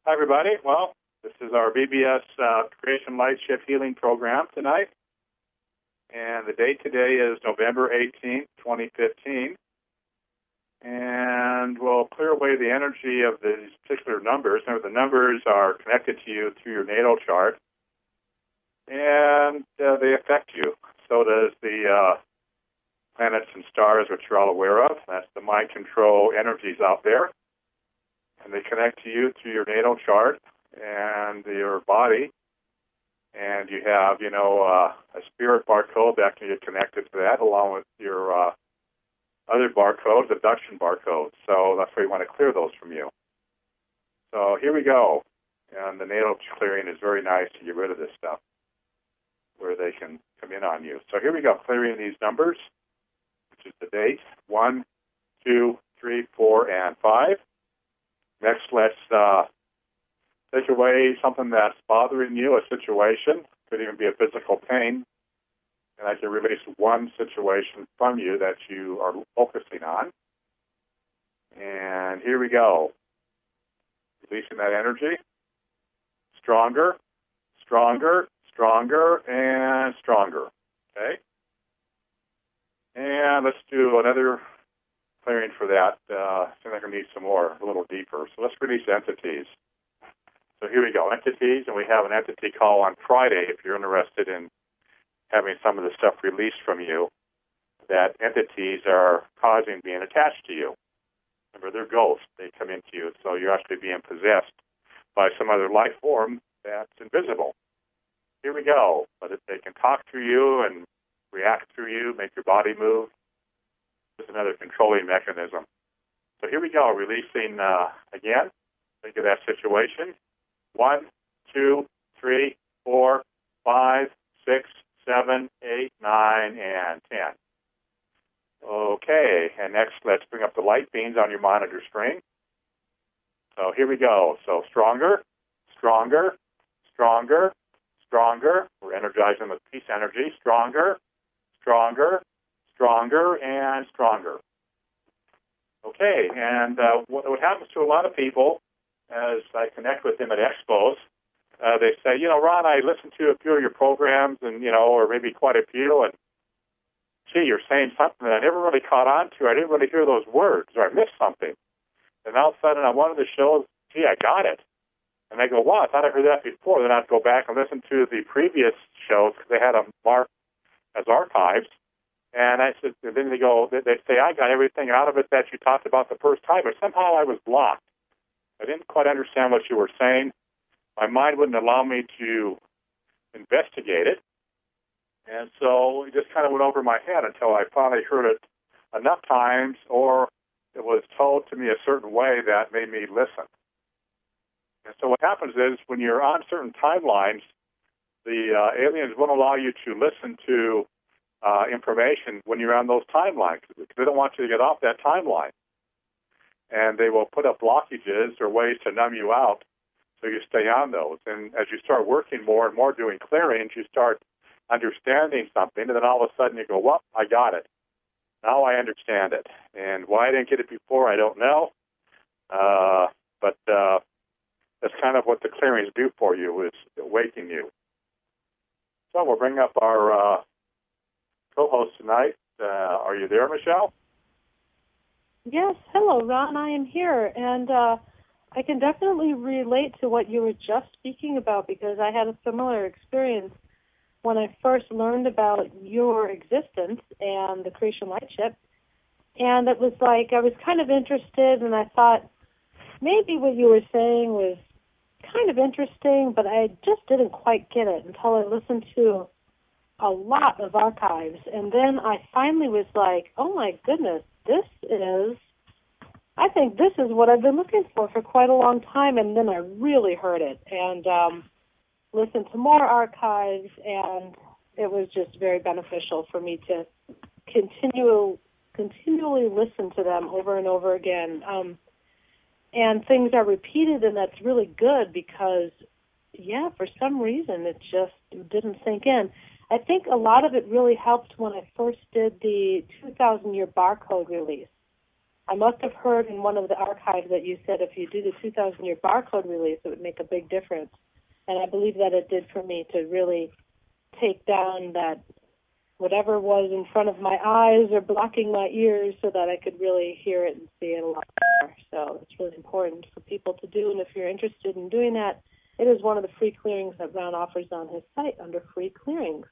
Hi, everybody. Well, this is our BBS Creation Light Shift Healing Program tonight. And the date today is November 18th, 2015. And we'll clear away the energy of these particular numbers. Now, the numbers are connected to you through your natal chart, and they affect you. So does the planets and stars, which you're all aware of. That's the mind control energies out there. And they connect to you through your natal chart and your body. And you have, a spirit barcode that can get connected to that, along with your other barcodes, abduction barcodes. So that's why we want to clear those from you. So here we go. And the natal clearing is very nice to get rid of this stuff, where they can come in on you. So here we go, clearing these numbers, which is the date, 1, 2, 3, 4, and 5. Next, let's take away something that's bothering you, a situation. Could even be a physical pain. And I can release one situation from you that you are focusing on. And here we go. Releasing that energy. Stronger, stronger, stronger, and stronger. Okay? And let's do another clearing for that. I think I'm going to need some more, a little deeper. So let's release entities. So here we go, entities, and we have an entity call on Friday if you're interested in having some of the stuff released from you that entities are causing being attached to you. Remember, they're ghosts. They come into you, so you're actually being possessed by some other life form that's invisible. Here we go. But if they can talk through you and react through you, make your body move, there's another controlling mechanism. So here we go, releasing again. Think of that situation. 1, 2, 3, 4, 5, 6, 7, 8, 9, and 10. Okay, and next let's bring up the light beams on your monitor screen. So here we go. So stronger, stronger, stronger, stronger. We're energizing with peace energy. Stronger, stronger, stronger, and stronger. Okay, and what happens to a lot of people as I connect with them at expos, they say, Ron, I listened to a few of your programs and, or maybe quite a few, and gee, you're saying something that I never really caught on to. I didn't really hear those words, or I missed something. And all of a sudden on one of the shows, gee, I got it. And I go, wow, I thought I heard that before. Then I'd go back and listen to the previous shows because they had them marked as archives. And I said, and then they say, I got everything out of it that you talked about the first time, but somehow I was blocked. I didn't quite understand what you were saying. My mind wouldn't allow me to investigate it. And so it just kind of went over my head until I finally heard it enough times, or it was told to me a certain way that made me listen. And so what happens is when you're on certain timelines, the aliens won't allow you to listen to information when you're on those timelines because they don't want you to get off that timeline. And they will put up blockages or ways to numb you out so you stay on those. And as you start working more and more doing clearings, you start understanding something, and then all of a sudden you go, well, I got it. Now I understand it. And why I didn't get it before, I don't know. But that's kind of what the clearings do for you, is awaken you. So we'll bring up our co-host tonight. Are you there, Michelle? Yes. Hello, Ron. I am here. And I can definitely relate to what you were just speaking about because I had a similar experience when I first learned about your existence and the Creation Light Shift. And it was like I was kind of interested, and I thought maybe what you were saying was kind of interesting, but I just didn't quite get it until I listened to a lot of archives. And then I finally was like, oh, my goodness, I think this is what I've been looking for quite a long time. And then I really heard it and listened to more archives, and it was just very beneficial for me to continually listen to them over and over again. And things are repeated, and that's really good because, yeah, for some reason it just didn't sink in. I think a lot of it really helped when I first did the 2,000-year barcode release. I must have heard in one of the archives that you said if you do the 2,000-year barcode release, it would make a big difference. And I believe that it did for me to really take down that whatever was in front of my eyes or blocking my ears so that I could really hear it and see it a lot more. So it's really important for people to do. And if you're interested in doing that, it is one of the free clearings that Ron offers on his site under free clearings.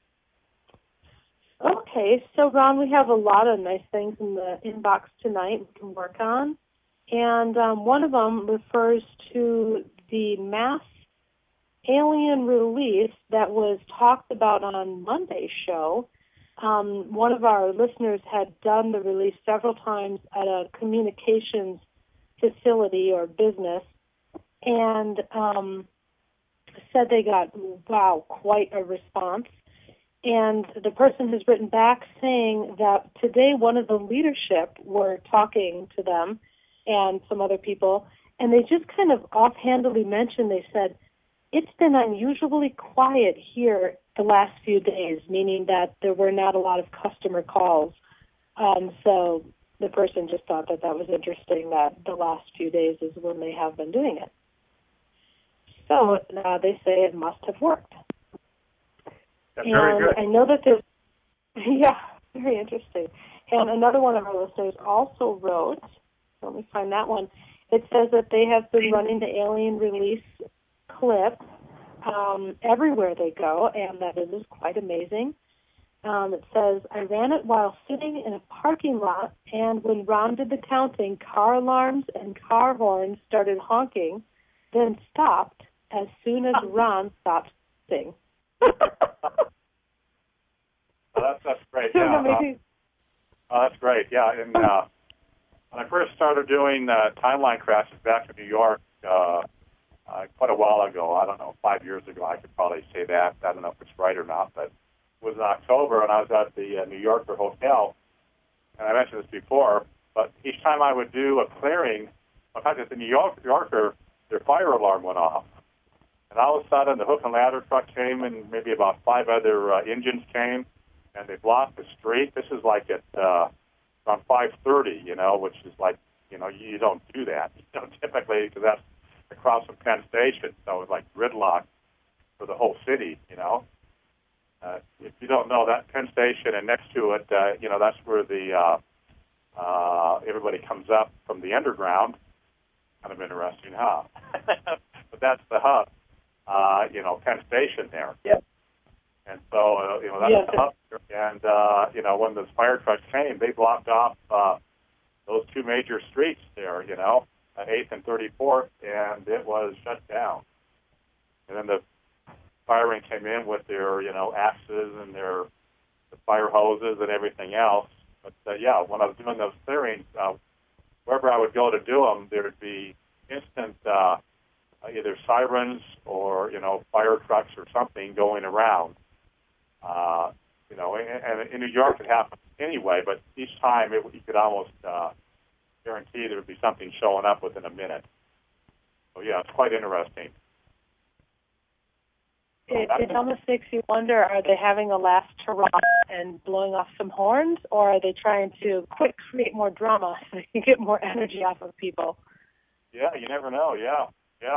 Okay, so Ron, we have a lot of nice things in the inbox tonight we can work on. And one of them refers to the mass alien release that was talked about on Monday's show. One of our listeners had done the release several times at a communications facility or business and said they got, wow, quite a response. And the person has written back saying that today one of the leadership were talking to them and some other people, and they just kind of offhandedly mentioned, they said, it's been unusually quiet here the last few days, meaning that there were not a lot of customer calls. So the person just thought that that was interesting, that the last few days is when they have been doing it. So they say it must have worked. That's very good. I know that there's, yeah, very interesting. And another one of our listeners also wrote, let me find that one, it says that they have been running the alien release clip everywhere they go, and that it is quite amazing. It says, I ran it while sitting in a parking lot, and when Ron did the counting, car alarms and car horns started honking, then stopped as soon as Ron stopped singing. That's great. Yeah, that's great. Yeah, and when I first started doing timeline crashes back in New York quite a while ago, I don't know, 5 years ago, I could probably say that. I don't know if it's right or not, but it was in October, and I was at the New Yorker Hotel, and I mentioned this before, but each time I would do a clearing, in fact, at the New Yorker, their fire alarm went off. And all of a sudden, the hook and ladder truck came, and maybe about 5 other engines came, and they blocked the street. This is like at around 5:30, which is like, you don't do that. You don't typically, because that's across from Penn Station, so it was like gridlock for the whole city, If you don't know, that Penn Station and next to it, that's where the everybody comes up from the underground. Kind of interesting, huh? But that's the hub. Penn Station there. Yep. And so, that's the hub. And, when those fire trucks came, they blocked off those two major streets there, 8th and 34th, and it was shut down. And then the firing came in with their, axes and their the fire hoses and everything else. But, when I was doing those clearings, wherever I would go to do them, there would be instant either sirens or, fire trucks or something going around. And in New York it happened anyway, but each time you could almost guarantee there would be something showing up within a minute. So, it's quite interesting. It almost makes you wonder, are they having a last hurrah and blowing off some horns, or are they trying to create more drama so they can get more energy off of people? Yeah, you never know. Yeah.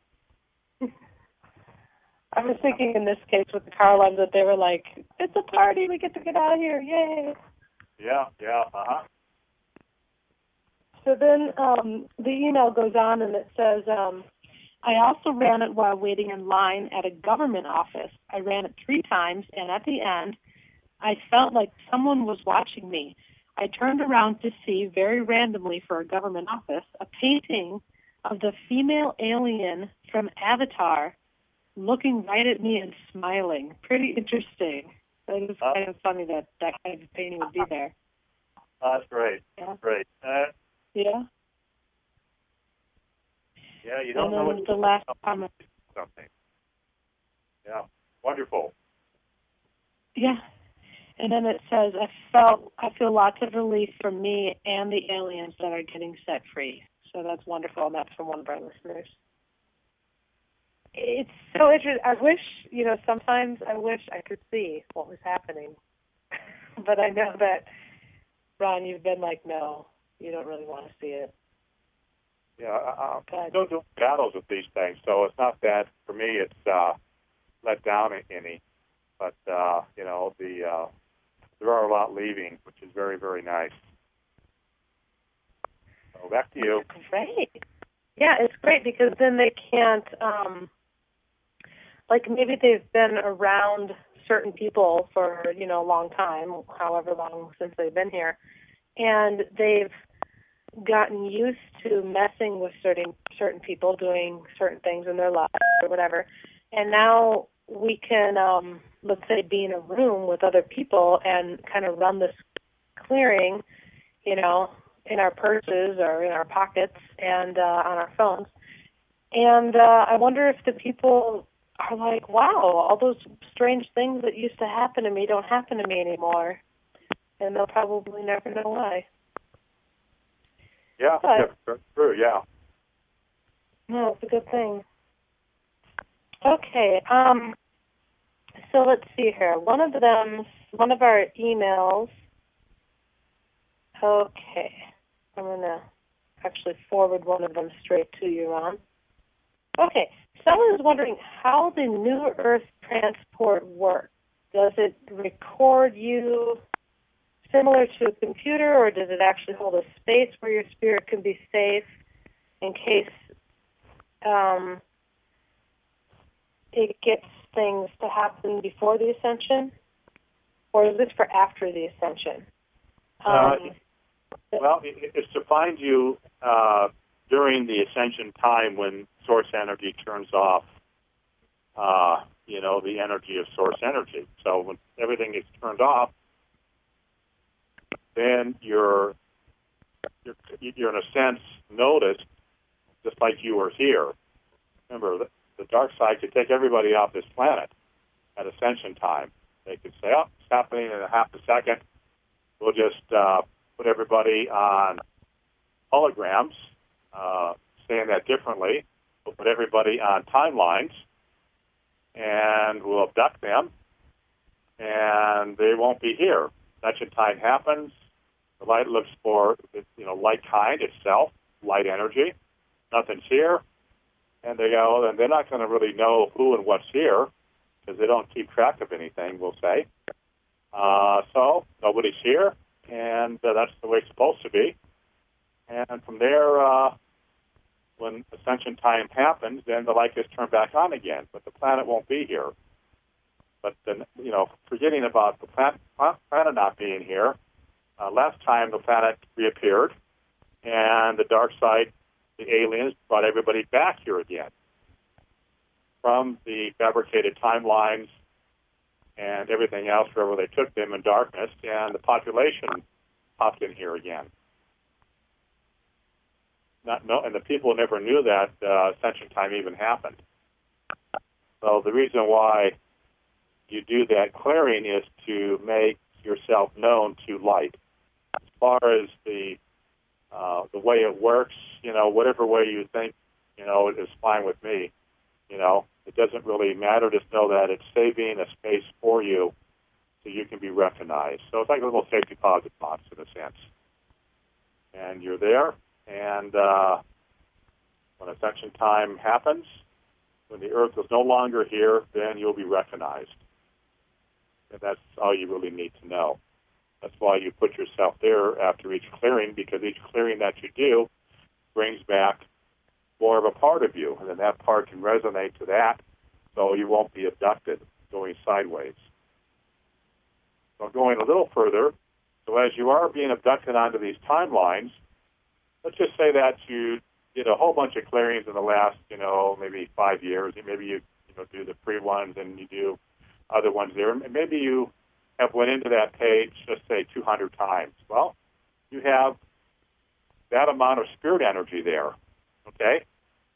I was thinking in this case with the car alarms that they were like, it's a party, we get to get out of here, yay. Yeah, So then the email goes on and it says, I also ran it while waiting in line at a government office. I ran it 3 times, and at the end, I felt like someone was watching me. I turned around to see, very randomly for a government office, a painting of the female alien from Avatar looking right at me and smiling. Pretty interesting. It was kind of funny that kind of painting would be there. That's great. Yeah. Great. Yeah. Yeah, you don't know what the last comment. Something. Yeah, wonderful. Yeah. And then it says, I feel lots of relief from me and the aliens that are getting set free. So that's wonderful, and that's from one of our listeners. It's so interesting. I wish, sometimes I wish I could see what was happening. But I know that, Ron, you've been like, no, you don't really want to see it. Yeah, I don't do battles with these things, so it's not that for me. It's let down any, but there are a lot leaving, which is very, very nice. So back to you. Great. Yeah, it's great because then they can't, like maybe they've been around certain people for, a long time, however long since they've been here, and they've gotten used to messing with certain people, doing certain things in their lives or whatever, and now we can, let's say, be in a room with other people and kind of run this clearing, in our purses or in our pockets and on our phones. And I wonder if the people are like, wow, all those strange things that used to happen to me don't happen to me anymore. And they'll probably never know why. Yeah, that's true, yeah. No, it's a good thing. Okay, so let's see here. One of our emails, okay, I'm going to actually forward one of them straight to you, Ron. Okay, someone is wondering how the New Earth transport works. Does it record you similar to a computer, or does it actually hold a space where your spirit can be safe in case it gets things to happen before the ascension? Or is this for after the ascension? Well, it's to find you during the ascension time when source energy turns off, the energy of source energy. So when everything is turned off, then you're in a sense noticed, just like you were here. Remember, the dark side could take everybody off this planet at ascension time. They could say, oh, it's happening in a half a second. We'll just put everybody on holograms, saying that differently. We'll put everybody on timelines, and we'll abduct them, and they won't be here. Ascension time happens. The light looks for, light kind itself, light energy. Nothing's here. And they go, and they're not going to really know who and what's here because they don't keep track of anything, we'll say. So nobody's here, and that's the way it's supposed to be. And from there, when ascension time happens, then the light gets turned back on again, but the planet won't be here. But then, forgetting about the planet not being here, last time the planet reappeared, and the dark side, the aliens, brought everybody back here again from the fabricated timelines and everything else wherever they took them in darkness, and the population popped in here again. And the people never knew that ascension time even happened. So the reason why you do that clearing is to make yourself known to light. As far as the way it works, whatever way you think, it is fine with me. It doesn't really matter. Just know that it's saving a space for you so you can be recognized. So it's like a little safety deposit box in a sense. And you're there, and when ascension time happens, when the Earth is no longer here, then you'll be recognized. And that's all you really need to know. That's why you put yourself there after each clearing, because each clearing that you do brings back more of a part of you, and then that part can resonate to that, so you won't be abducted going sideways. So going a little further, so as you are being abducted onto these timelines, let's just say that you did a whole bunch of clearings in the last, maybe 5 years. Maybe you do the free ones and you do other ones there. And maybe you have went into that page, just say 200 times. Well, you have that amount of spirit energy there, okay?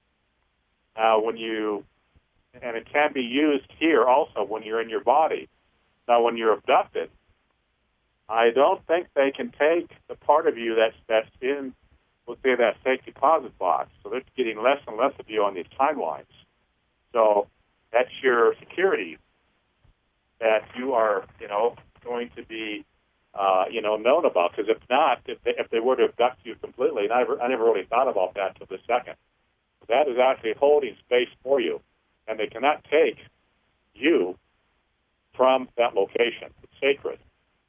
And it can be used here also when you're in your body. Now, when you're abducted, I don't think they can take the part of you that's in, let's say, that safe deposit box. So they're getting less and less of you on these timelines. So that's your security, that you are, going to be known about. Because if not, if they were to abduct you completely, and I never really thought about that until this second. That is actually holding space for you, and they cannot take you from that location. It's sacred.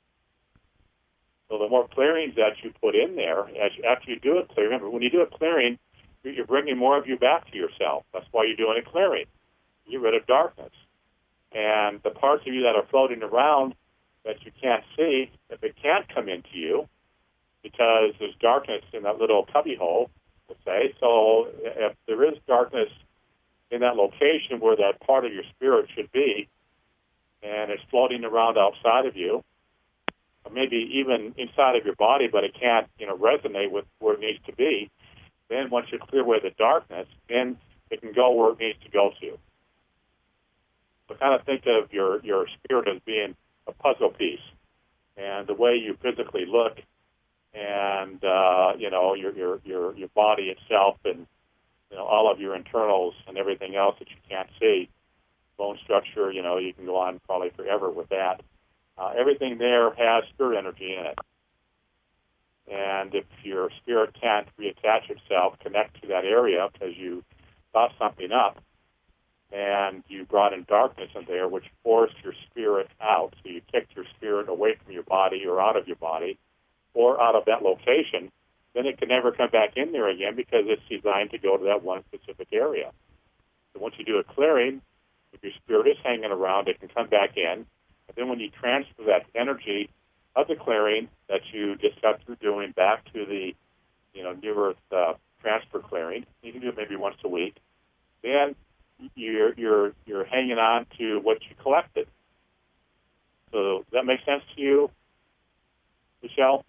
So the more clearings that you put in there, after you do a clearing, remember, when you do a clearing, you're bringing more of you back to yourself. That's why you're doing a clearing. You're rid of darkness. And the parts of you that are floating around that you can't see, if it can't come into you, because there's darkness in that little cubby hole, let's say, so if there is darkness in that location where that part of your spirit should be, and it's floating around outside of you, or maybe even inside of your body, but it can't, resonate with where it needs to be, then once you clear away the darkness, then it can go where it needs to go to. So kind of think of your spirit as being a puzzle piece, and the way you physically look, and your body itself, and all of your internals and everything else that you can't see, bone structure. You can go on probably forever with that. Everything there has spirit energy in it, and if your spirit can't reattach itself, connect to that area because you thought something up, and you brought in darkness in there, which forced your spirit out. So you kicked your spirit away from your body or out of your body or out of that location, then it can never come back in there again because it's designed to go to that one specific area. So once you do a clearing, if your spirit is hanging around, it can come back in. And then when you transfer that energy of the clearing that you just got through doing back to the New Earth transfer clearing, you can do it maybe once a week, then you're hanging on to what you collected. So does that make sense to you, Michelle?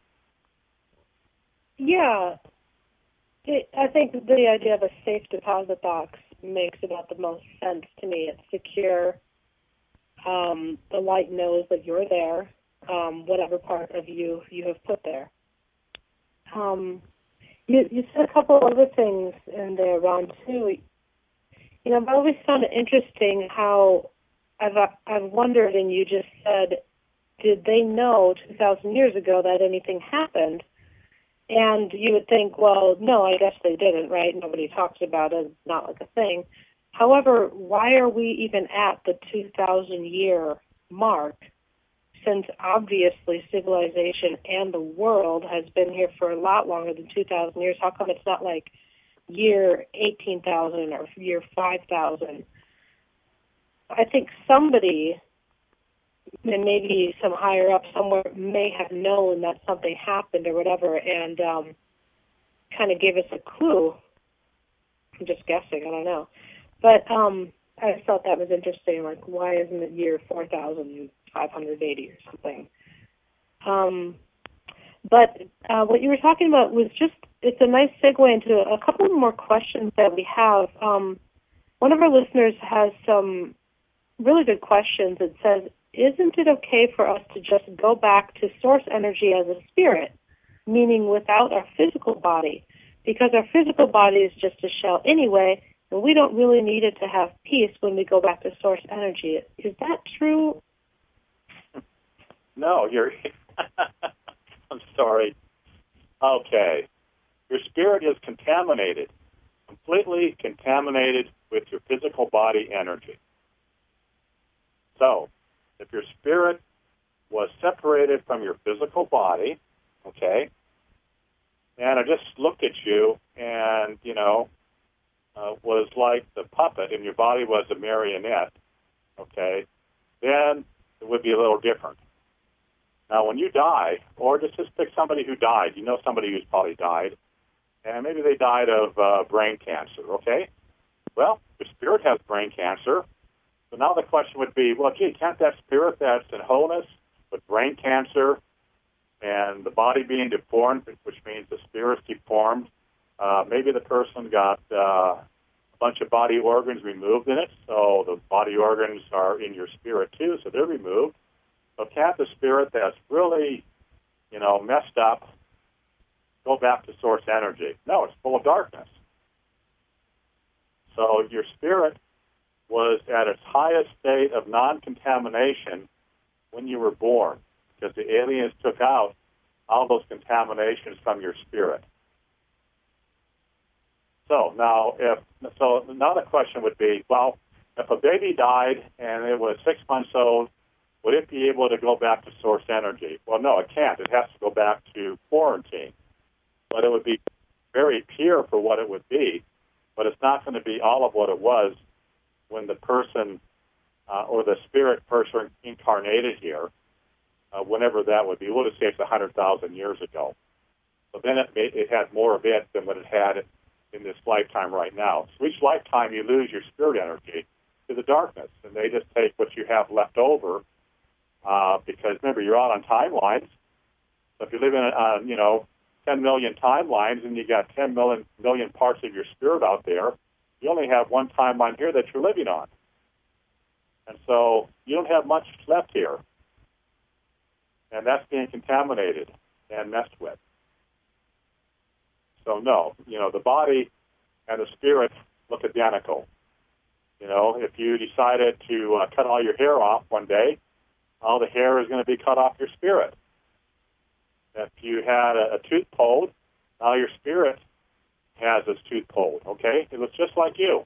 Yeah. I think the idea of a safe deposit box makes about the most sense to me. It's secure. The light knows that you're there, whatever part of you have put there. You said a couple other things in there, Ron, too. I've always found it interesting how I've wondered, and you just said, did they know 2,000 years ago that anything happened? And you would think, well, no, I guess they didn't, right? Nobody talks about it. It's not like a thing. However, why are we even at the 2,000-year mark, since obviously civilization and the world has been here for a lot longer than 2,000 years? How come it's not like year 18,000 or year 5,000? I think somebody, and maybe some higher up somewhere, may have known that something happened or whatever, and kind of gave us a clue. I'm just guessing, I don't know. But I thought that was interesting, like, why isn't it year 4,580 or something? But what you were talking about was just, it's a nice segue into a couple more questions that we have. One of our listeners has some really good questions. It says, isn't it okay for us to just go back to source energy as a spirit, meaning without our physical body? Because our physical body is just a shell anyway, and we don't really need it to have peace when we go back to source energy. Is that true? No, you're... I'm sorry. Okay. Your spirit is contaminated, completely contaminated with your physical body energy. So, if your spirit was separated from your physical body, okay, and I just looked at you and, was like the puppet and your body was a marionette, okay, then it would be a little different. Now, when you die, or just pick somebody who died, somebody who's probably died, and maybe they died of brain cancer, okay? Well, your spirit has brain cancer. So now the question would be, well, gee, can't that spirit that's in wholeness with brain cancer and the body being deformed, which means the spirit's deformed, maybe the person got a bunch of body organs removed in it, so the body organs are in your spirit too, so they're removed. So can't the spirit that's really, messed up go back to source energy? No, it's full of darkness. So your spirit was at its highest state of non-contamination when you were born, because the aliens took out all those contaminations from your spirit. So now the question would be, well, if a baby died and it was 6 months old, would it be able to go back to source energy? Well, no, it can't. It has to go back to quarantine. But it would be very pure for what it would be, but it's not going to be all of what it was when the person or the spirit person incarnated here, whenever that would be. We'll just say it's 100,000 years ago. So then it had more of it than what it had in this lifetime right now. So each lifetime you lose your spirit energy to the darkness, and they just take what you have left over, because remember, you're out on timelines. So if you live in 10 million timelines and you got 10 million parts of your spirit out there, you only have one timeline here that you're living on. And so you don't have much left here. And that's being contaminated and messed with. So no, the body and the spirit look identical. If you decided to cut all your hair off one day, all the hair is going to be cut off your spirit. If you had a tooth pulled, now your spirit has its tooth pulled, okay? It looks just like you.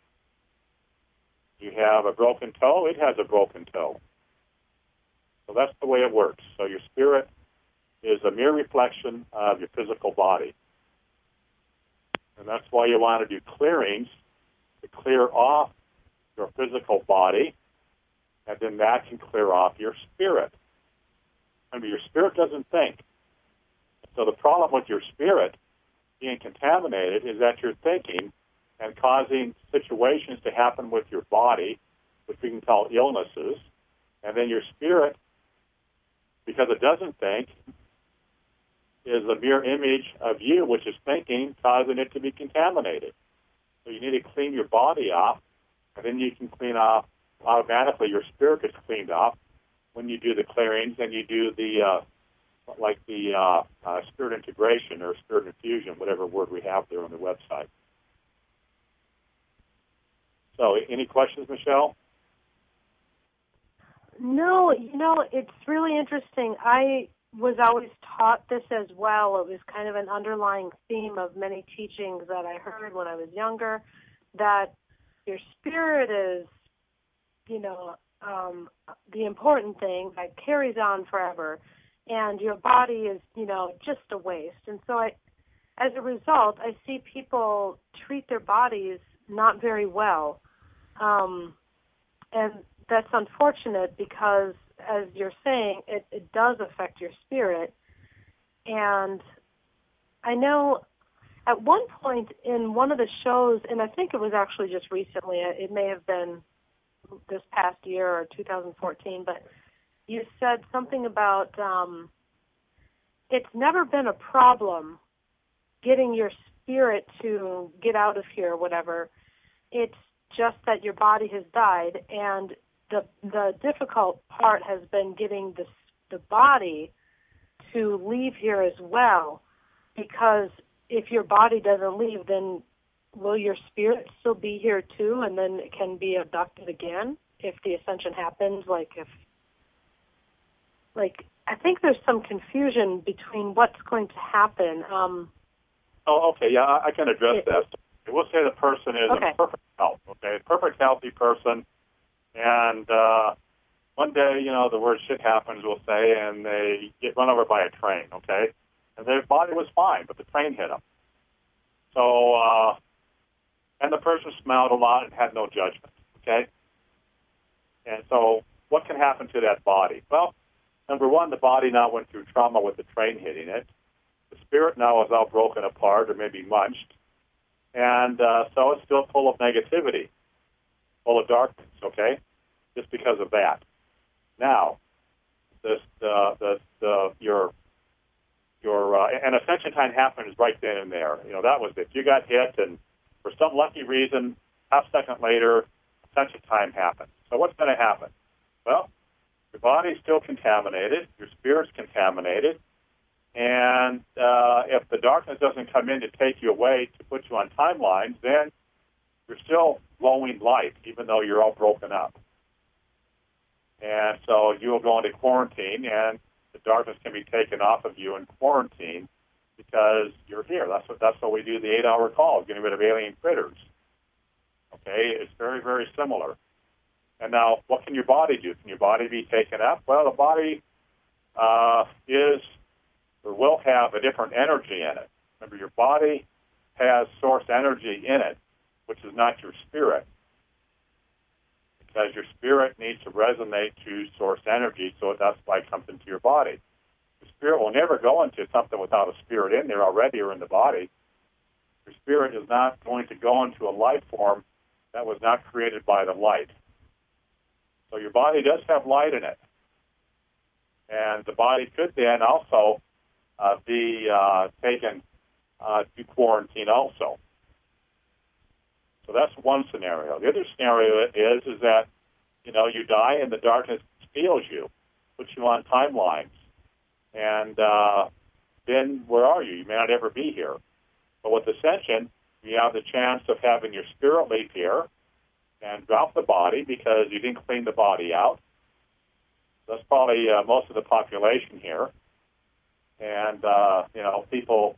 You have a broken toe, it has a broken toe. So that's the way it works. So your spirit is a mere reflection of your physical body. And that's why you want to do clearings to clear off your physical body, and then that can clear off your spirit. Remember, your spirit doesn't think. So the problem with your spirit being contaminated is that you're thinking and causing situations to happen with your body, which we can call illnesses, and then your spirit, because it doesn't think, is a mere image of you, which is thinking, causing it to be contaminated. So you need to clean your body off, and then you can clean off, automatically your spirit gets cleaned off when you do the clearings and you do the spirit integration or spirit infusion, whatever word we have there on the website. So any questions, Michelle? No, it's really interesting. I was always taught this as well. It was kind of an underlying theme of many teachings that I heard when I was younger, that your spirit is, the important thing that carries on forever, and your body is, just a waste. And so as a result, I see people treat their bodies not very well. And that's unfortunate because, as you're saying, it does affect your spirit. And I know at one point in one of the shows, and I think it was actually just recently, it may have been this past year or 2014, but you said something about it's never been a problem getting your spirit to get out of here or whatever. It's just that your body has died, and the difficult part has been getting the body to leave here as well, because if your body doesn't leave, then will your spirit still be here too, and then it can be abducted again if the ascension happens? I think there's some confusion between what's going to happen. Okay, yeah, I can address that. We'll say the person is okay. in perfect health, okay, perfect healthy person, and one day, the word shit happens, we'll say, and they get run over by a train, okay, and their body was fine, but the train hit them. So, and the person smelled a lot and had no judgment, okay? And so what can happen to that body? Well, number one, the body now went through trauma with the train hitting it. The spirit now is all broken apart or maybe munched. And so it's still full of negativity, full of darkness, okay? Just because of that. Now, and ascension time happens right then and there. That was it. You got hit, and for some lucky reason, half a second later, ascension time happened. So what's going to happen? Well, your body's still contaminated, your spirit's contaminated, and if the darkness doesn't come in to take you away to put you on timelines, then you're still glowing light, even though you're all broken up. And so you'll go into quarantine, and the darkness can be taken off of you in quarantine because you're here. That's what we do the 8-hour call, getting rid of alien critters. Okay, it's very, very similar. And now, what can your body do? Can your body be taken up? Well, the body will have a different energy in it. Remember, your body has source energy in it, which is not your spirit, because your spirit needs to resonate to source energy, so that's why it comes into your body. The spirit will never go into something without a spirit in there already or in the body. Your spirit is not going to go into a life form that was not created by the light. So your body does have light in it. And the body could then also be taken to quarantine also. So that's one scenario. The other scenario is that, you die and the darkness steals you, puts you on timelines. And then where are you? You may not ever be here. But with Ascension, you have the chance of having your spirit leave here and drop the body because you didn't clean the body out. That's probably most of the population here. And, people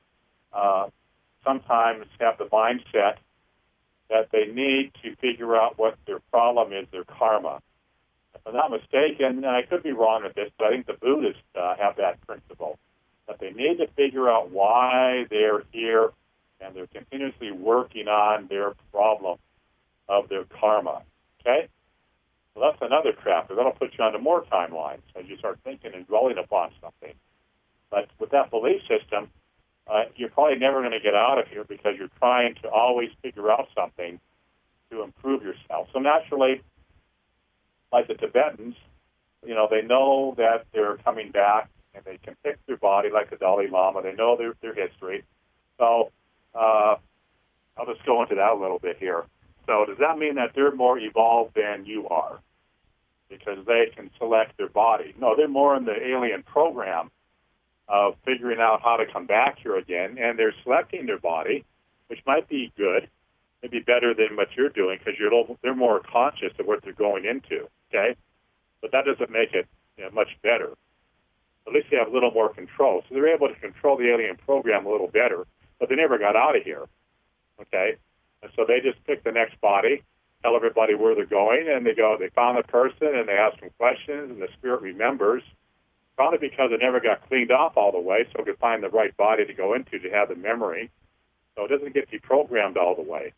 sometimes have the mindset that they need to figure out what their problem is, their karma. If I'm not mistaken, and I could be wrong with this, but I think the Buddhists have that principle, that they need to figure out why they're here, and they're continuously working on their problem of their karma. Okay? Well, that's another trap. That'll put you onto more timelines as you start thinking and dwelling upon something. But with that belief system, you're probably never going to get out of here because you're trying to always figure out something to improve yourself. So naturally, like the Tibetans, they know that they're coming back and they can fix their body like the Dalai Lama. They know their history. So I'll just go into that a little bit here. So does that mean that they're more evolved than you are because they can select their body? No, they're more in the alien program of figuring out how to come back here again, and they're selecting their body, which might be good, maybe better than what you're doing because they're more conscious of what they're going into, okay? But that doesn't make it much better. At least they have a little more control. So they're able to control the alien program a little better, but they never got out of here, okay? And so they just pick the next body, tell everybody where they're going, and they found the person, and they ask them questions, and the spirit remembers, probably because it never got cleaned off all the way, so it could find the right body to go into to have the memory. So it doesn't get deprogrammed all the way.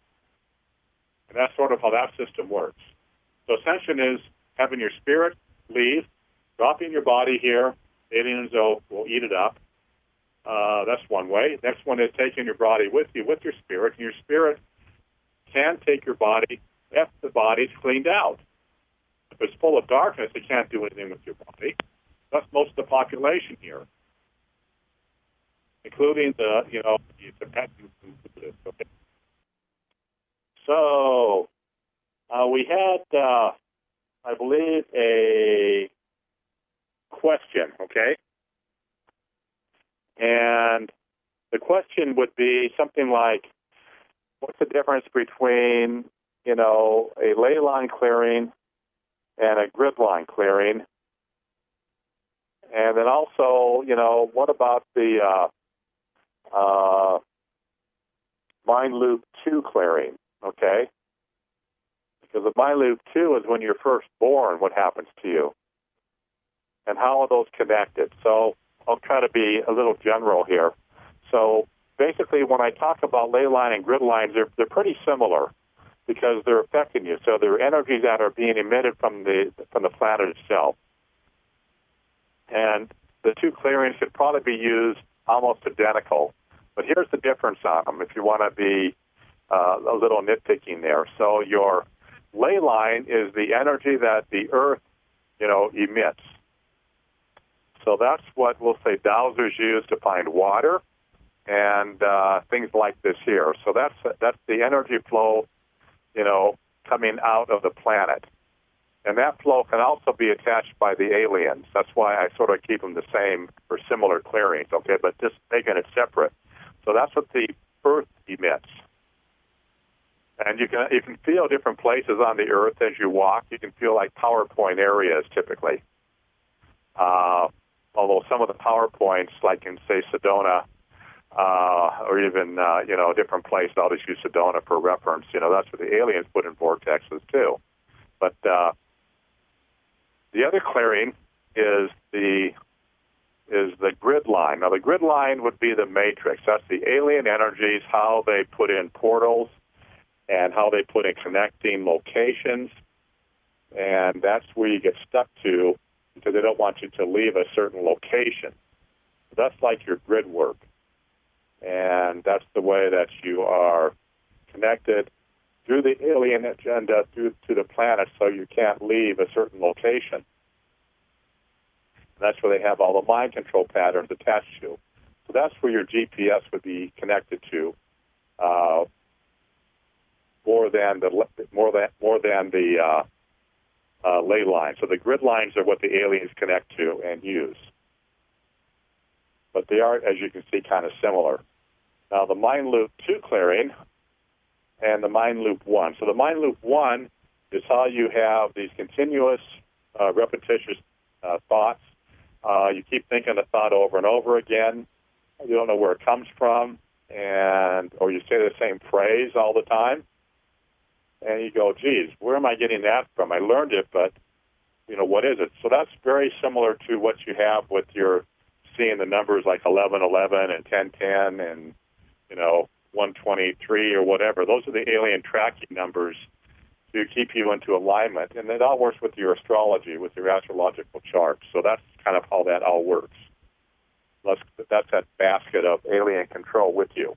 And that's sort of how that system works. So Ascension is having your spirit leave, dropping your body here, aliens will eat it up. That's one way. Next one is taking your body with you, with your spirit, and your spirit can take your body if the body's cleaned out. If it's full of darkness, it can't do anything with your body. That's most of the population here, including the Tibetans and Buddhists. Okay. So we had, I believe, a question, okay? And the question would be something like, what's the difference between, a ley line clearing and a grid line clearing? And then also, what about the Mind Loop 2 clearing, okay? Because the Mind Loop 2 is when you're first born, what happens to you. And how are those connected? So I'll try to be a little general here. So basically, when I talk about ley line and grid lines, they're pretty similar because they're affecting you. So they're energies that are being emitted from the planet itself. And the two clearings should probably be used almost identical. But here's the difference on them if you want to be a little nitpicking there. So your ley line is the energy that the Earth, emits. So that's what we'll say dowsers use to find water and things like this here. So that's the energy flow, coming out of the planet. And that flow can also be attached by the aliens. That's why I sort of keep them the same for similar clearings, okay, but just making it separate. So that's what the Earth emits. And you can feel different places on the Earth as you walk. You can feel like PowerPoint areas typically. although some of the PowerPoints, like in, say, Sedona, or even, a different place, I'll just use Sedona for reference. That's what the aliens put in vortexes, too. But the other clearing is the grid line. Now, the grid line would be the matrix. That's the alien energies, how they put in portals and how they put in connecting locations. And that's where you get stuck to because they don't want you to leave a certain location. That's like your grid work. And that's the way that you are connected through the alien agenda to the planet so you can't leave a certain location. And that's where they have all the mind control patterns attached to. So that's where your GPS would be connected to more than the ley line. So the grid lines are what the aliens connect to and use. But they are, as you can see, kind of similar. Now, the Mind Loop 2 clearing and the Mind Loop 1. So the Mind Loop 1 is how you have these continuous, repetitious thoughts. You keep thinking the thought over and over again. You don't know where it comes from, or you say the same phrase all the time. And you go, geez, where am I getting that from? I learned it, but, what is it? So that's very similar to what you have with your seeing the numbers like 1111 and 1010 and, 123 or whatever. Those are the alien tracking numbers to keep you into alignment. And it all works with your astrology, with your astrological chart. So that's kind of how that all works. That's that basket of alien control with you.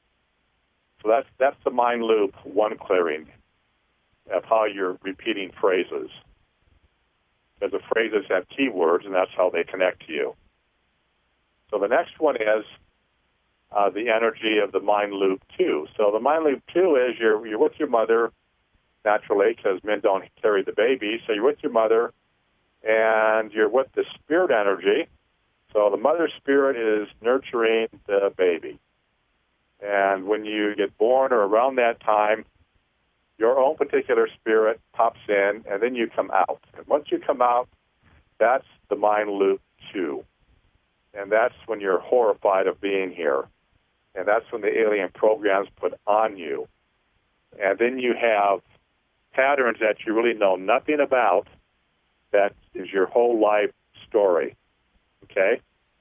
So that's the Mind Loop 1 clearing of how you're repeating phrases. Because the phrases have keywords, and that's how they connect to you. So the next one is the energy of the Mind Loop 2. So the Mind Loop 2 is you're with your mother, naturally, because men don't carry the baby. So you're with your mother, and you're with the spirit energy. So the mother spirit is nurturing the baby. And when you get born or around that time, your own particular spirit pops in, and then you come out. And once you come out, that's the Mind Loop 2. And that's when you're horrified of being here. And that's when the alien programs put on you. And then you have patterns that you really know nothing about that is your whole life story. Okay?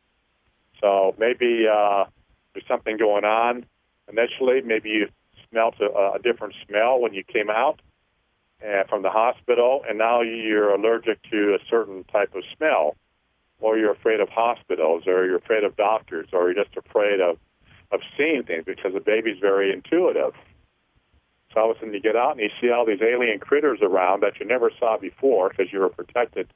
So maybe there's something going on initially. Maybe you smelled a different smell when you came out from the hospital, and now you're allergic to a certain type of smell, or you're afraid of hospitals, or you're afraid of doctors, or you're just afraid of seeing things because the baby's very intuitive. So all of a sudden you get out and you see all these alien critters around that you never saw before because you were protected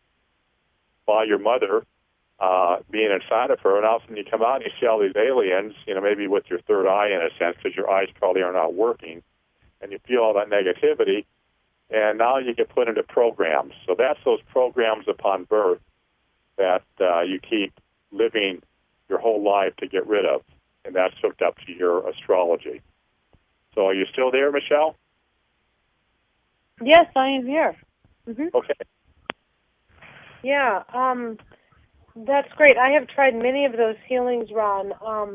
by your mother being inside of her, and all of a sudden you come out and you see all these aliens, maybe with your third eye in a sense because your eyes probably are not working, and you feel all that negativity, and now you get put into programs. So that's those programs upon birth that you keep living your whole life to get rid of, and that's hooked up to your astrology. So are you still there, Michelle? Yes, I am here. Mm-hmm. Okay. Yeah, that's great. I have tried many of those healings, Ron.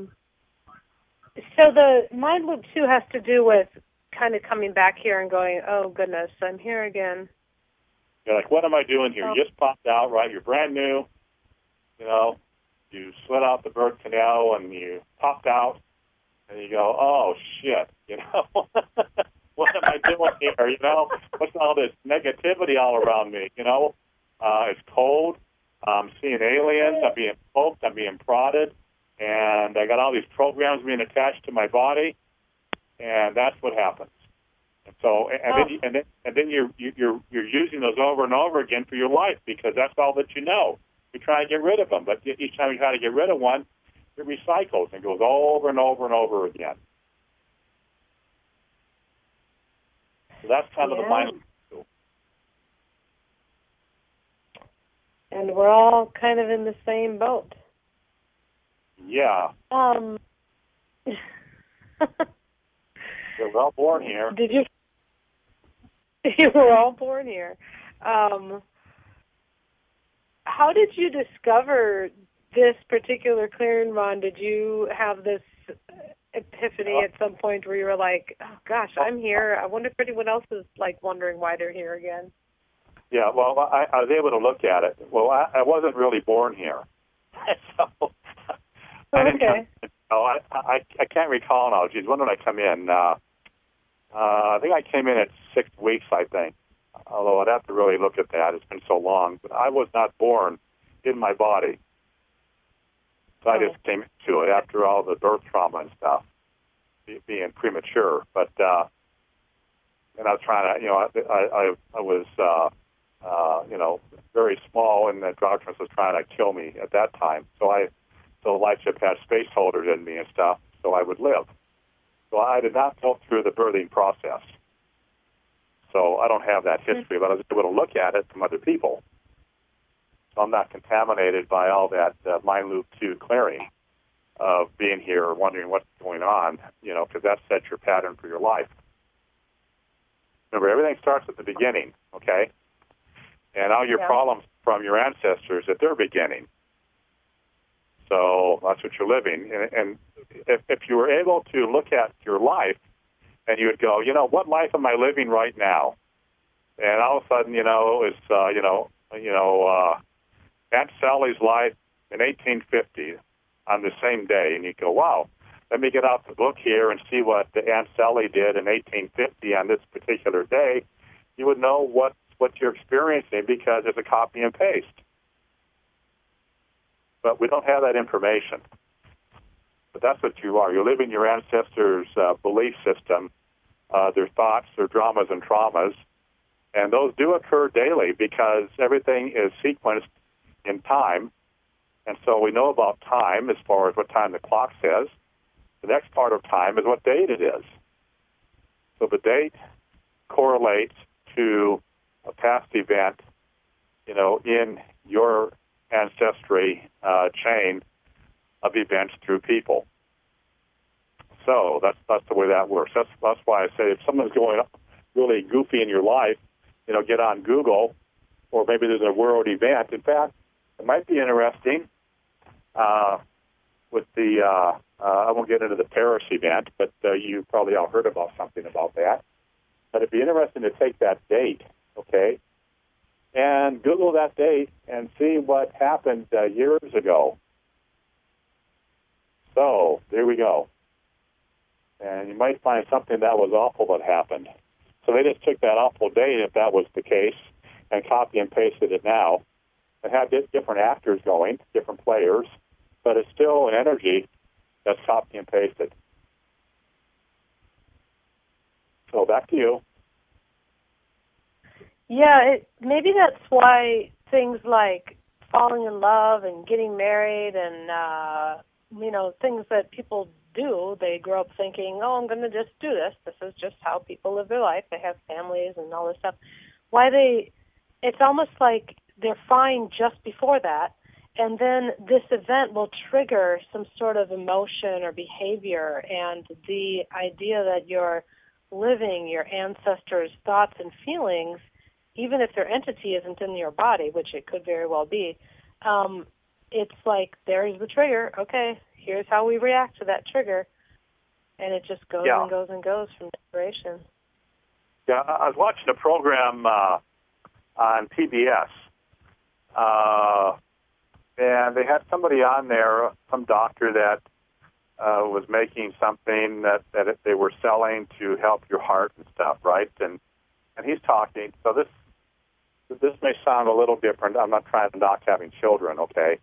So the Mind Loop 2 has to do with kind of coming back here and going, oh, goodness, I'm here again. You're like, what am I doing here? You just popped out, right? You're brand new. You slid out the birth canal and you popped out, and you go, oh, shit, what am I doing here, What's all this negativity all around me, It's cold. I'm seeing aliens. I'm being poked. I'm being prodded. And I got all these programs being attached to my body, and that's what happens. And so, then you're using those over and over again for your life because that's all that you know. You try to get rid of them, but each time you try to get rid of one, it recycles and goes over and over and over again. So that's kind of the mind. And we're all kind of in the same boat. Yeah. We're all born here. Did you? You were all born here. how did you discover this particular clearing, Ron? Did you have this epiphany at some point where you were like, oh gosh, I'm here. I wonder if anyone else is like wondering why they're here again. Yeah, well, I was able to look at it. Well, I wasn't really born here. So I didn't Okay. I can't recall now. Geez, when did I come in? I think I came in at 6 weeks, I think. Although I'd have to really look at that. It's been so long. But I was not born in my body. So I just came into it after all the birth trauma and stuff, being premature. But, and I was trying to, I was, very small, and the doctors was trying to kill me at that time. So the life ship had space holders in me and stuff, so I would live. So I did not go through the birthing process. So I don't have that history, but I was able to look at it from other people. So I'm not contaminated by all that Mind Loop 2 clearing of being here or wondering what's going on, because that sets your pattern for your life. Remember, everything starts at the beginning, okay? And all your problems from your ancestors at their beginning. So that's what you're living. And if you were able to look at your life and you would go, what life am I living right now? And all of a sudden, it was, Aunt Sally's life in 1850 on the same day. And you go, wow, let me get out the book here and see what the Aunt Sally did in 1850 on this particular day. You would know what you're experiencing because it's a copy and paste. But we don't have that information. But that's what you are. You're living your ancestors' belief system, their thoughts, their dramas and traumas. And those do occur daily because everything is sequenced in time. And so we know about time as far as what time the clock says. The next part of time is what date it is. So the date correlates to a past event, in your ancestry chain of events through people. So that's the way that works. That's why I say if someone's going really goofy in your life, get on Google, or maybe there's a world event. In fact, it might be interesting with the, I won't get into the Paris event, but you probably all heard about something about that. But it'd be interesting to take that date, okay, and Google that date and see what happened years ago. So there we go. And you might find something that was awful that happened. So they just took that awful date, if that was the case, and copy and pasted it now, and have different actors going, different players, but it's still an energy that's copy and pasted. So back to you. Yeah, maybe that's why things like falling in love and getting married and, things that people do, they grow up thinking, oh, I'm going to just do this. This is just how people live their life. They have families and all this stuff. It's almost like they're fine just before that, and then this event will trigger some sort of emotion or behavior, and the idea that you're living your ancestors' thoughts and feelings, even if their entity isn't in your body, which it could very well be, it's like, there's the trigger. Okay, here's how we react to that trigger. And it just goes and goes and goes from generation. Yeah, I was watching a program on PBS, and they had somebody on there, some doctor that was making something that they were selling to help your heart and stuff, right? And he's talking. So this may sound a little different. I'm not trying to knock having children, okay?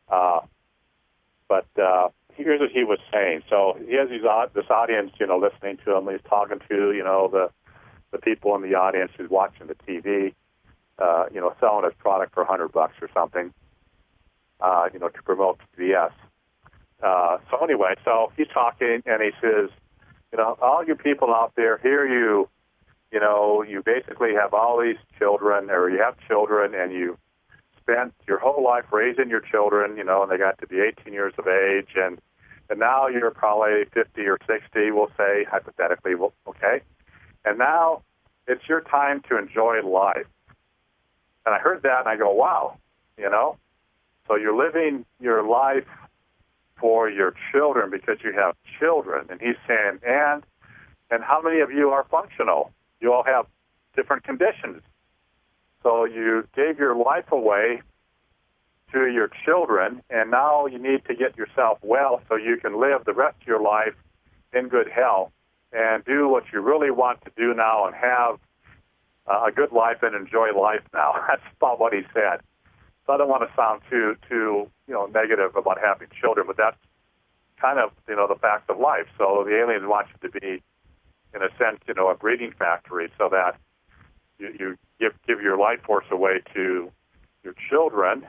But here's what he was saying. So he has this audience, listening to him. He's talking to, the people in the audience who's watching the TV, selling his product for $100 or something, to promote PBS. So anyway, so he's talking, and he says, all you people out there, here you basically have all these children, or you have children, and you spent your whole life raising your children, and they got to be 18 years of age, and now you're probably 50 or 60, we'll say, hypothetically, okay? And now it's your time to enjoy life. And I heard that, and I go, wow, you know? So you're living your life for your children because you have children. And he's saying, and how many of you are functional? You all have different conditions. So you gave your life away to your children, and now you need to get yourself well so you can live the rest of your life in good health and do what you really want to do now and have a good life and enjoy life now. That's about what he said. So I don't want to sound too negative about having children, but that's kind of, the facts of life. So the aliens want you to be, in a sense, a breeding factory so that you give your life force away to your children,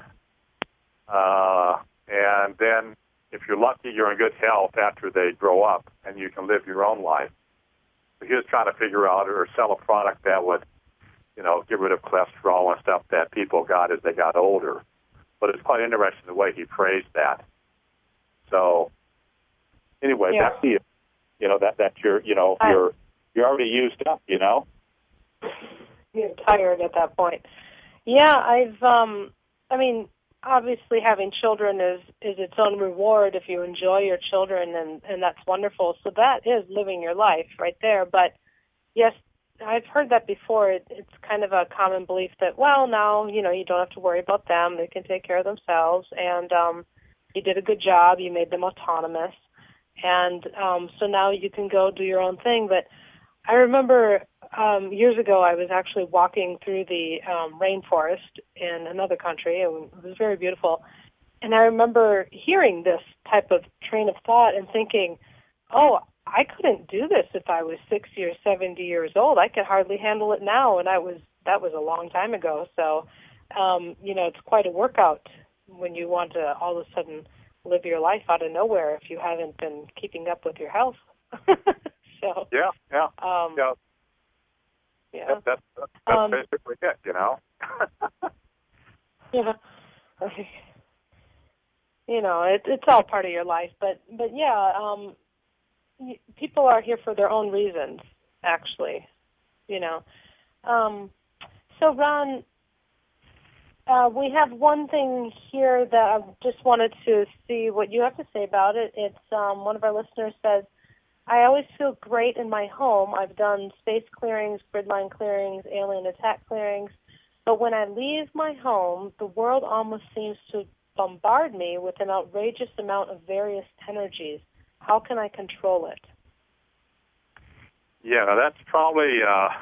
and then if you're lucky, you're in good health after they grow up and you can live your own life. So he was trying to figure out or sell a product that would, get rid of cholesterol and stuff that people got as they got older. But it's quite interesting the way he phrased that. So anyway, yeah. That's the, that you're already used up, You're tired at that point. Yeah, obviously having children is its own reward if you enjoy your children, and that's wonderful. So that is living your life right there. But yes, I've heard that before. It's kind of a common belief that, well, now, you don't have to worry about them. They can take care of themselves. And you did a good job. You made them autonomous. And so now you can go do your own thing. But I remember years ago I was actually walking through the rainforest in another country. It was very beautiful. And I remember hearing this type of train of thought and thinking, oh, I couldn't do this if I was 60 or 70 years old. I could hardly handle it now, and that was a long time ago. So, it's quite a workout when you want to all of a sudden live your life out of nowhere if you haven't been keeping up with your health. So yeah. Yeah. That's basically it, Yeah. It's all part of your life, but yeah, people are here for their own reasons, actually, So, Ron, we have one thing here that I just wanted to see what you have to say about it. It's one of our listeners says, I always feel great in my home. I've done space clearings, gridline clearings, alien attack clearings, but when I leave my home, the world almost seems to bombard me with an outrageous amount of various energies. How can I control it? Yeah, that's probably,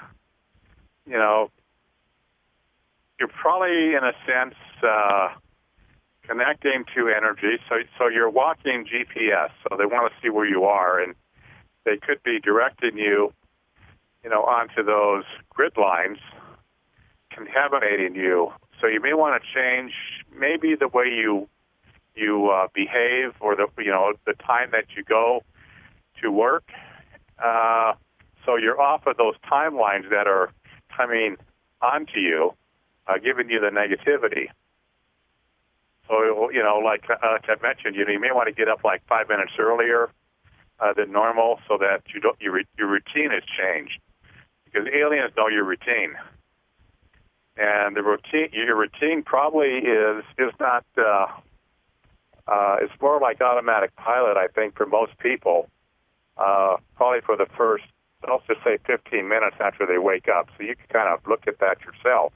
you're probably, in a sense, connecting to energy. So you're walking GPS, so they want to see where you are, and they could be directing you, onto those grid lines, contaminating you. So you may want to change maybe the way you behave, or the time that you go to work. So you're off of those timelines that are coming onto you, giving you the negativity. So like I mentioned, you may want to get up like 5 minutes earlier than normal, so that your routine is changed, because aliens know your routine. And your routine probably is not. It's more like automatic pilot, I think, for most people. Probably for the first, let's just say, 15 minutes after they wake up. So you can kind of look at that yourself.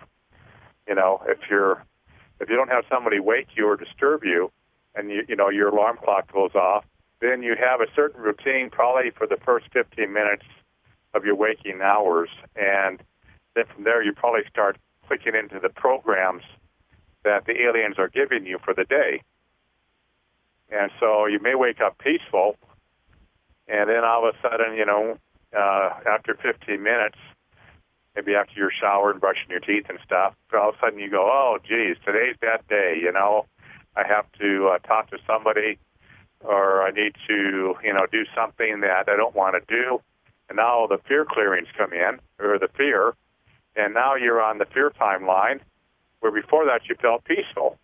If you don't have somebody wake you or disturb you, and your alarm clock goes off, then you have a certain routine probably for the first 15 minutes of your waking hours, and then from there you probably start clicking into the programs that the aliens are giving you for the day. And so you may wake up peaceful, and then all of a sudden, after 15 minutes, maybe after you're showered and brushing your teeth and stuff, all of a sudden you go, oh, geez, today's that day, I have to talk to somebody, or I need to, do something that I don't want to do. And now the fear clearings come in, or the fear, and now you're on the fear timeline, where before that you felt peaceful.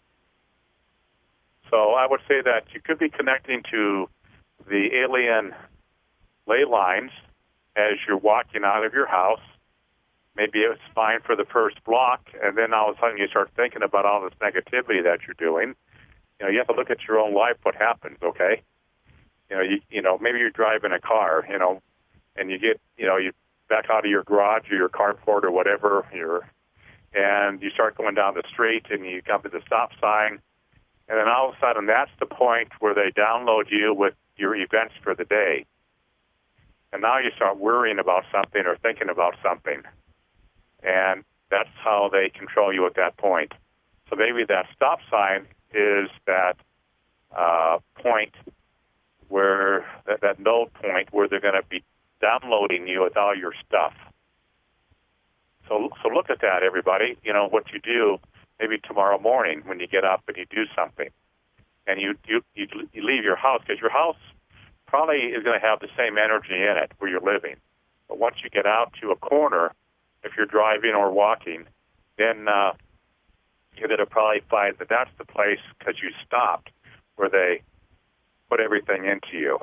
So I would say that you could be connecting to the alien ley lines as you're walking out of your house, maybe it's fine for the first block, and then all of a sudden you start thinking about all this negativity that you're doing. You have to look at your own life, what happens, okay? Maybe you're driving a car, and you get, you back out of your garage or your carport or whatever, and you start going down the street and you come to the stop sign, and then all of a sudden that's the point where they download you with your events for the day. And now you start worrying about something or thinking about something. And that's how they control you at that point. So maybe that stop sign is that point where, that node point where they're going to be downloading you with all your stuff. So look at that, everybody. What you do maybe tomorrow morning when you get up and you do something. And you leave your house, because your house probably is going to have the same energy in it where you're living. But once you get out to a corner, if you're driving or walking, then you're going to probably find that that's the place, because you stopped, where they put everything into you.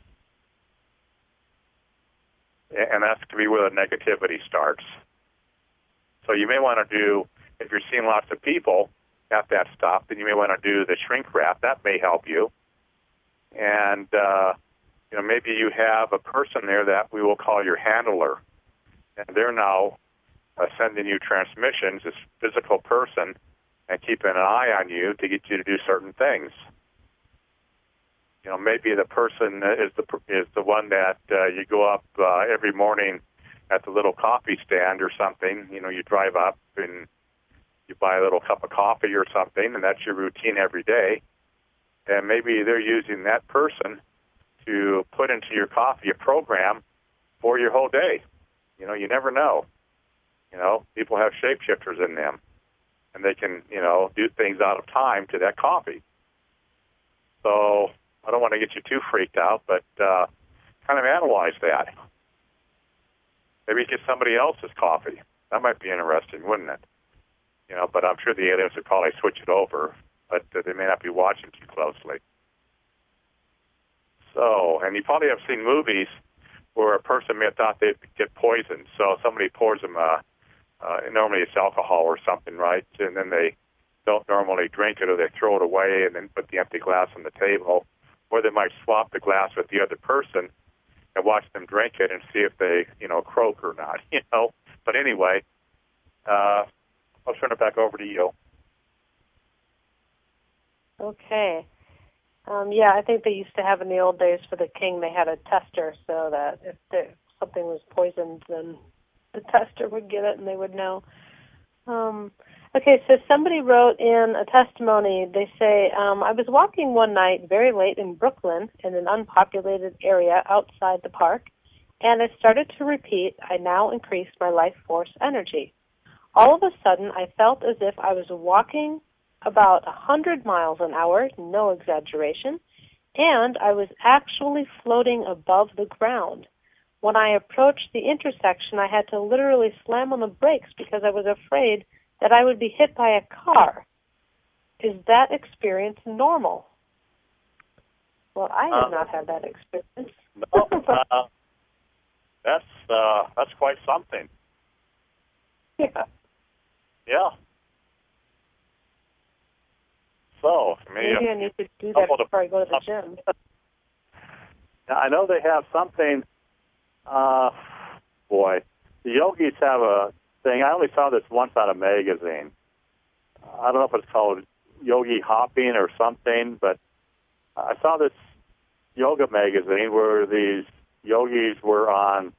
And that's to be where the negativity starts. So you may want to do, if you're seeing lots of people at that stop, then you may want to do the shrink wrap. That may help you. And, maybe you have a person there that we will call your handler. And they're now sending you transmissions, this physical person, and keeping an eye on you to get you to do certain things. Maybe the person is the one that you go up every morning at the little coffee stand or something. You drive up and you buy a little cup of coffee or something, and that's your routine every day. And maybe they're using that person to put into your coffee a program for your whole day. You never know. People have shapeshifters in them, and they can, do things out of time to that coffee. So I don't want to get you too freaked out, but kind of analyze that. Maybe get somebody else's coffee. That might be interesting, wouldn't it? But I'm sure the aliens would probably switch it over, but they may not be watching too closely. So, and you probably have seen movies where a person may have thought they'd get poisoned. So somebody pours them, normally it's alcohol or something, right? And then they don't normally drink it, or they throw it away and then put the empty glass on the table. Or they might swap the glass with the other person and watch them drink it and see if they, croak or not, But anyway, I'll turn it back over to you. Okay. I think they used to have in the old days for the king, they had a tester so that if something was poisoned, then the tester would get it and they would know. Okay, so somebody wrote in a testimony. They say, I was walking one night very late in Brooklyn in an unpopulated area outside the park, and I started to repeat, I now increase my life force energy. All of a sudden, I felt as if I was walking about 100 miles an hour, no exaggeration, and I was actually floating above the ground. When I approached the intersection, I had to literally slam on the brakes because I was afraid that I would be hit by a car. Is that experience normal? Well, I have not had that experience. No, that's quite something. Yeah. Yeah. So, maybe I need to do that before I go to the gym. Now, I know they have something. The yogis have a thing. I only saw this once on a magazine. I don't know if it's called yogi hopping or something, but I saw this yoga magazine where these yogis were on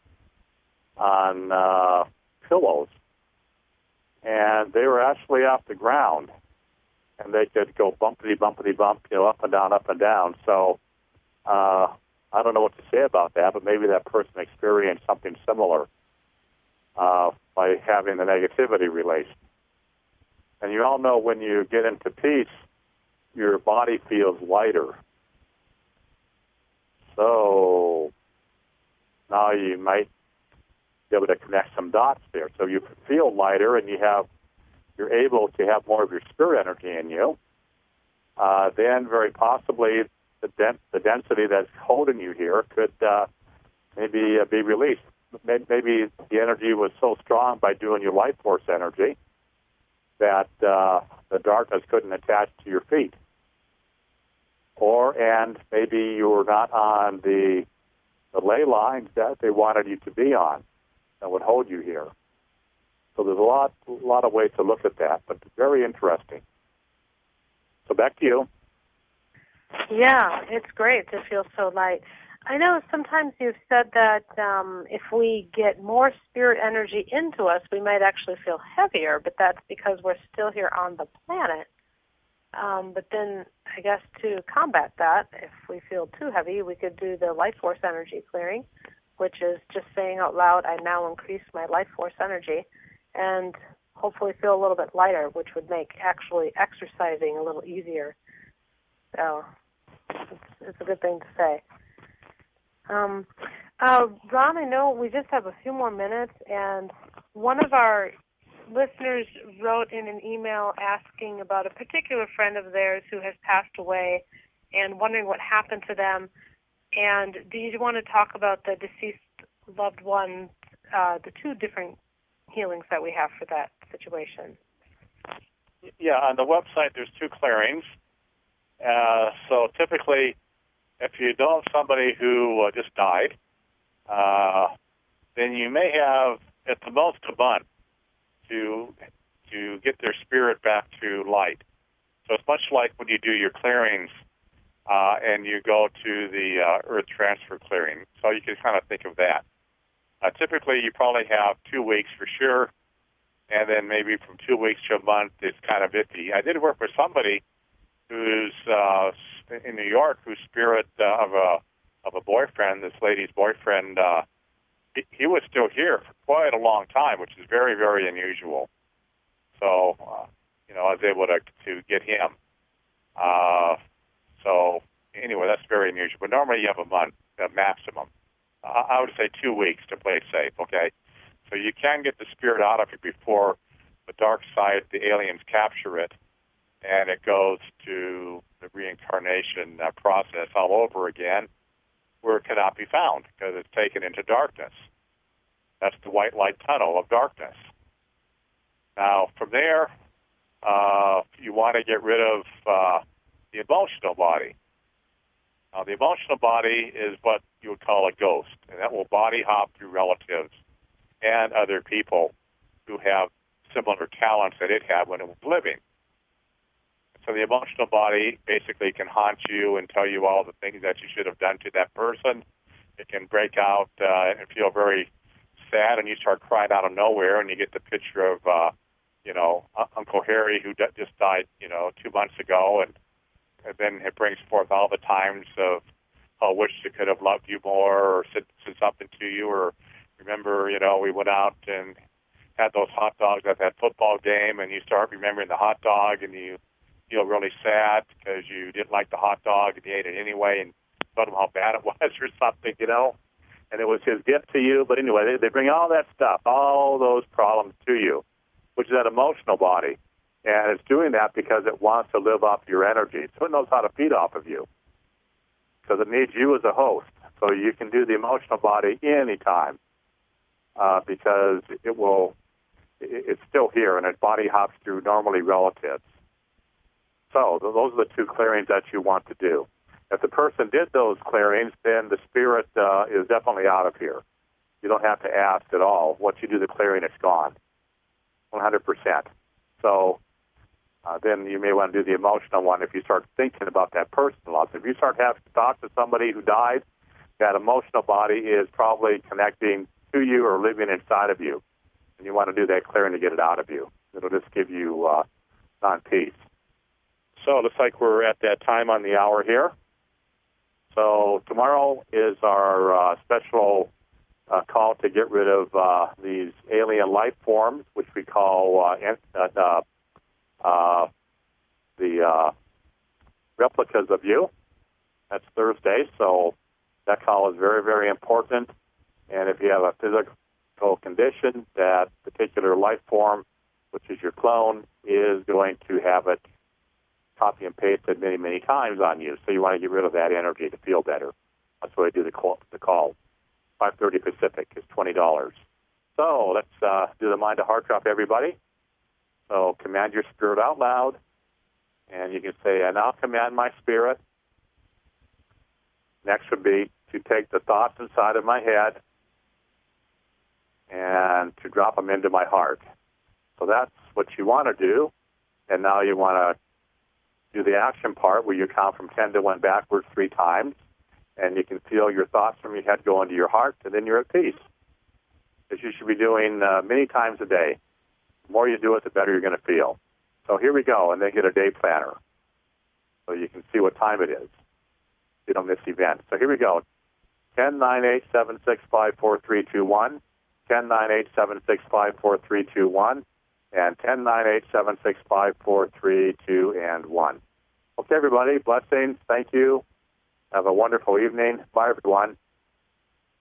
pillows, and they were actually off the ground, and they could go bumpity bump, up and down. So I don't know what to say about that, but maybe that person experienced something similar by having the negativity released. And you all know when you get into peace, your body feels lighter. So now you might be able to connect some dots there. So you feel lighter, and you're able to have more of your spirit energy in you. Then very possibly the density that's holding you here could maybe be released. maybe the energy was so strong by doing your life force energy that the darkness couldn't attach to your feet. And maybe you were not on the ley lines that they wanted you to be on that would hold you here. So there's a lot of ways to look at that, but very interesting. So back to you. Yeah, it's great to feel so light. I know sometimes you've said that if we get more spirit energy into us, we might actually feel heavier, but that's because we're still here on the planet. But then I guess to combat that, if we feel too heavy, we could do the life force energy clearing, which is just saying out loud, I now increase my life force energy, and hopefully feel a little bit lighter, which would make actually exercising a little easier. So it's a good thing to say. Ron, I know we just have a few more minutes, and one of our listeners wrote in an email asking about a particular friend of theirs who has passed away and wondering what happened to them. And do you want to talk about the deceased loved one, the two different healings that we have for that situation? Yeah, on the website there's two clearings. So typically, if you know somebody who just died, then you may have at the most a month to get their spirit back to light. So it's much like when you do your clearings and you go to the earth transfer clearing. So you can kind of think of that. Typically, you probably have 2 weeks for sure, and then maybe from 2 weeks to a month, it's kind of iffy. I did work with somebody who's in New York, whose spirit of a boyfriend, this lady's boyfriend, he was still here for quite a long time, which is very, very unusual. So, I was able to get him. So anyway, that's very unusual. But normally you have a month maximum. I would say 2 weeks to play it safe, okay? So you can get the spirit out of you before the dark side, the aliens capture it, and it goes to the reincarnation process all over again, where it cannot be found because it's taken into darkness. That's the white light tunnel of darkness. Now, from there, you want to get rid of the emotional body. Now, the emotional body is what you would call a ghost, and that will body hop through relatives and other people who have similar talents that it had when it was living. So the emotional body basically can haunt you and tell you all the things that you should have done to that person. It can break out and feel very sad, and you start crying out of nowhere, and you get the picture of, Uncle Harry who just died, 2 months ago, and then it brings forth all the times of how wish it could have loved you more or said something to you, or remember, we went out and had those hot dogs at that football game, and you start remembering the hot dog, and you feel really sad because you didn't like the hot dog and you ate it anyway and told him how bad it was or something, and it was his gift to you. But anyway, they bring all that stuff, all those problems to you, which is that emotional body. And it's doing that because it wants to live off your energy. So it knows how to feed off of you because it needs you as a host. So you can do the emotional body anytime because it's still here, and it body hops through normally relatives. So those are the two clearings that you want to do. If the person did those clearings, then the spirit is definitely out of here. You don't have to ask at all. Once you do the clearing, it's gone, 100%. So then you may want to do the emotional one if you start thinking about that person a lot. If you start having thoughts of somebody who died, that emotional body is probably connecting to you or living inside of you. And you want to do that clearing to get it out of you. It'll just give you non-peace. So it looks like we're at that time on the hour here. So tomorrow is our special call to get rid of these alien life forms, which we call the replicas of you. That's Thursday, so that call is very, very important. And if you have a physical condition, that particular life form, which is your clone, is going to have it copy and paste it many, many times on you. So you want to get rid of that energy to feel better. That's why I do the call. 5:30 Pacific is $20. So let's do the mind to heart drop, everybody. So command your spirit out loud, and you can say, "I now command my spirit." Next would be to take the thoughts inside of my head and to drop them into my heart. So that's what you want to do. And now you want to do the action part where you count from 10 to 1 backwards 3 times. And you can feel your thoughts from your head go into your heart, and then you're at peace. This you should be doing many times a day. The more you do it, the better you're going to feel. So here we go, and then get a day planner so you can see what time it is. You don't miss events. So here we go. 10-9-8-7-6-5-4-3-2-1, 10-9-8-7-6-5-4-3-2-1, and 10-9-8-7-6-5-4-3-2 and 1. Okay, everybody, blessings. Thank you. Have a wonderful evening. Bye, everyone.